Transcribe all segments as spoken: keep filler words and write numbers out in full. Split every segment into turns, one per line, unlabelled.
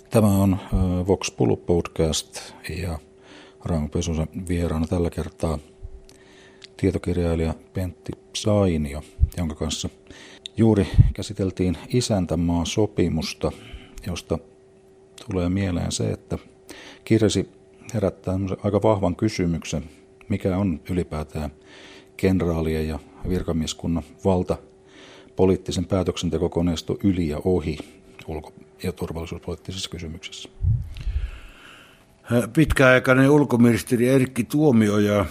Tämä on Vox Pulu podcast ja Raimo Pesosen vieraana tällä kertaa tietokirjailija Pentti Sainio, jonka kanssa juuri käsiteltiin isäntämaa-sopimusta, josta tulee mieleen se, että kirjasi herättää aika vahvan kysymyksen, mikä on ylipäätään kenraalien ja virkamieskunnan valta poliittisen päätöksentekokoneiston yli ja ohi ulko- ja turvallisuuspoliittisissa kysymyksissä.
Pitkäaikainen ulkoministeri Erkki Tuomioja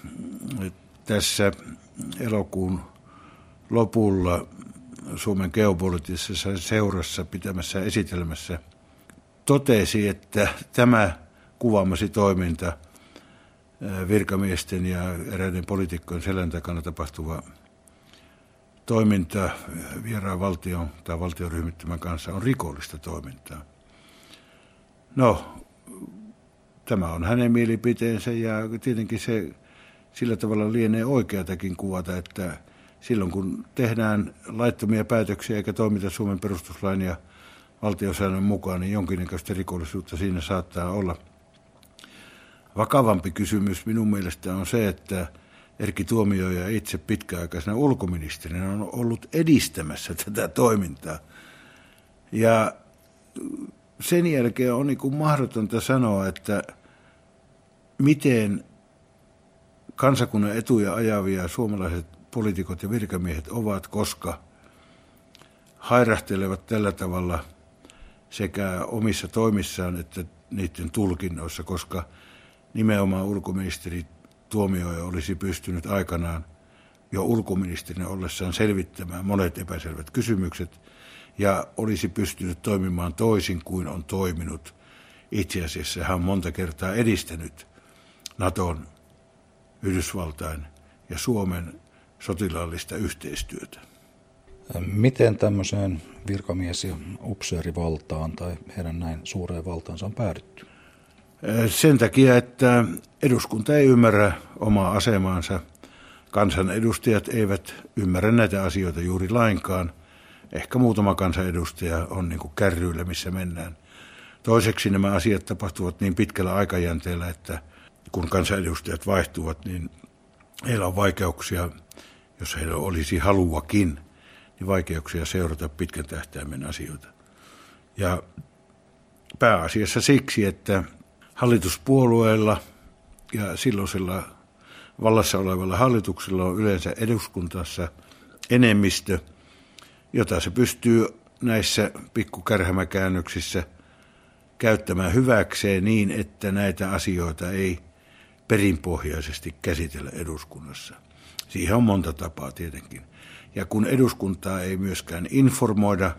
tässä elokuun lopulla Suomen geopoliittisessa seurassa pitämässä esitelmässä totesi, että tämä kuvaamasi toiminta, virkamiesten ja eräiden poliitikkojen selän takana tapahtuva toiminta vieraan valtion tai valtioryhmittymän kanssa on rikollista toimintaa. No, tämä on hänen mielipiteensä ja tietenkin se sillä tavalla lienee oikeatakin kuvata, että silloin kun tehdään laittomia päätöksiä eikä toimita Suomen perustuslain ja valtiosäännön mukaan, niin jonkinnäköistä rikollisuutta siinä saattaa olla. Vakavampi kysymys minun mielestä on se, että Erkki Tuomioja itse pitkäaikaisena ulkoministerinä on ollut edistämässä tätä toimintaa. Ja sen jälkeen on niin kuin mahdotonta sanoa, että miten kansakunnan etuja ajavia suomalaiset poliitikot ja virkamiehet ovat, koska hairahtelevat tällä tavalla sekä omissa toimissaan että niiden tulkinnoissa, koska nimenomaan ulkoministeri Tuomioja olisi pystynyt aikanaan jo ulkoministerinä ollessaan selvittämään monet epäselvät kysymykset ja olisi pystynyt toimimaan toisin kuin on toiminut. Itse asiassa hän on monta kertaa edistänyt Naton, Yhdysvaltain ja Suomen sotilaallista yhteistyötä.
Miten tämmöiseen virkamies- ja upseerivaltaan tai heidän näin suureen valtaansa on päädytty?
Sen takia, että eduskunta ei ymmärrä omaa asemaansa. Kansanedustajat eivät ymmärrä näitä asioita juuri lainkaan. Ehkä muutama kansanedustaja on niin kuin kärryillä, missä mennään. Toiseksi nämä asiat tapahtuvat niin pitkällä aikajänteellä, että kun kansanedustajat vaihtuvat, niin heillä on vaikeuksia, jos heillä olisi haluakin, niin vaikeuksia seurata pitkän tähtäimen asioita. Ja pääasiassa siksi, että hallituspuolueilla ja silloisella vallassa olevalla hallituksella on yleensä eduskuntassa enemmistö, jota se pystyy näissä pikkukärhämäkäännöksissä käyttämään hyväkseen niin, että näitä asioita ei perinpohjaisesti käsitellä eduskunnassa. Siihen on monta tapaa tietenkin. Ja kun eduskuntaa ei myöskään informoida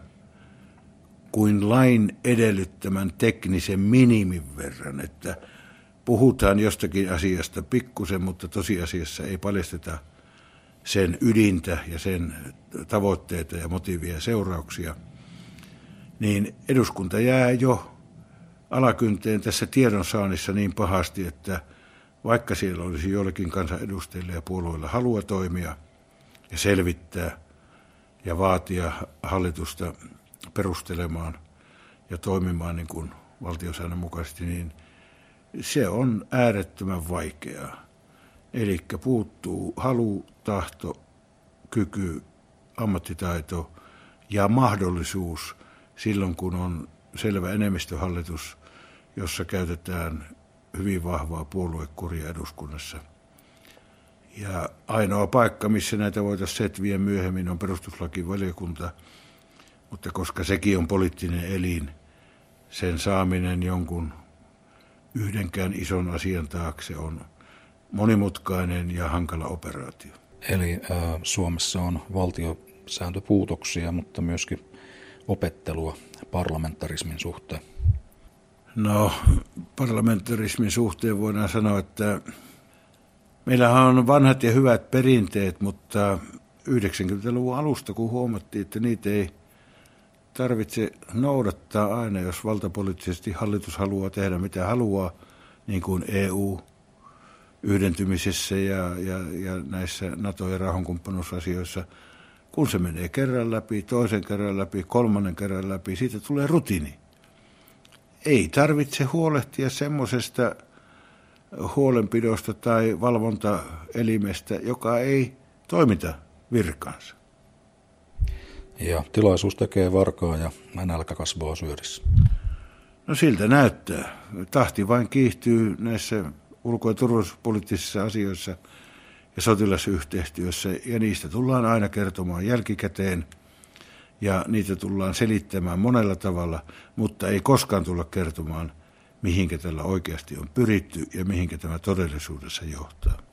kuin lain edellyttämän teknisen minimin verran, että puhutaan jostakin asiasta pikkusen, mutta tosiasiassa ei paljasteta sen ydintä ja sen tavoitteita ja motiivia ja seurauksia, niin eduskunta jää jo alakynteen tässä tiedonsaannissa niin pahasti, että vaikka siellä olisi joillekin kansanedustajille ja puolueilla halua toimia ja selvittää ja vaatia hallitusta perustelemaan ja toimimaan niin kuin valtiosäännön mukaisesti, niin se on äärettömän vaikeaa. Eli puuttuu halu, tahto, kyky, ammattitaito ja mahdollisuus silloin, kun on selvä enemmistöhallitus, jossa käytetään hyvin vahvaa puoluekuria eduskunnassa. Ja ainoa paikka, missä näitä voitaisiin setviä myöhemmin, on perustuslakivaliokunta, mutta koska sekin on poliittinen elin, sen saaminen jonkun yhdenkään ison asian taakse on monimutkainen ja hankala operaatio.
Eli äh, Suomessa on valtiosääntöpuutoksia, mutta myöskin opettelua parlamentarismin suhteen.
No, parlamentarismin suhteen voidaan sanoa, että meillähän on vanhat ja hyvät perinteet, mutta yhdeksänkymmentäluvun alusta, kun huomattiin, että niitä ei tarvitse noudattaa aina, jos valtapoliittisesti hallitus haluaa tehdä mitä haluaa, niin kuin E U-yhdentymisessä ja, ja, ja näissä NATO- ja rauhankumppanuusasioissa, kun se menee kerran läpi, toisen kerran läpi, kolmannen kerran läpi, siitä tulee rutiini. ei tarvitse huolehtia semmoisesta huolenpidosta tai valvontaelimestä, joka ei toimita virkaansa.
Ja tilaisuus tekee varkaa ja nälkä kasvaa syörissä.
No siltä näyttää. Tahti vain kiihtyy näissä ulko- ja turvallisuuspoliittisissa asioissa ja sotilasyhteistyössä, ja niistä tullaan aina kertomaan jälkikäteen, ja niitä tullaan selittämään monella tavalla, mutta ei koskaan tulla kertomaan, mihinkä tällä oikeasti on pyritty ja mihinkä tämä todellisuudessa johtaa.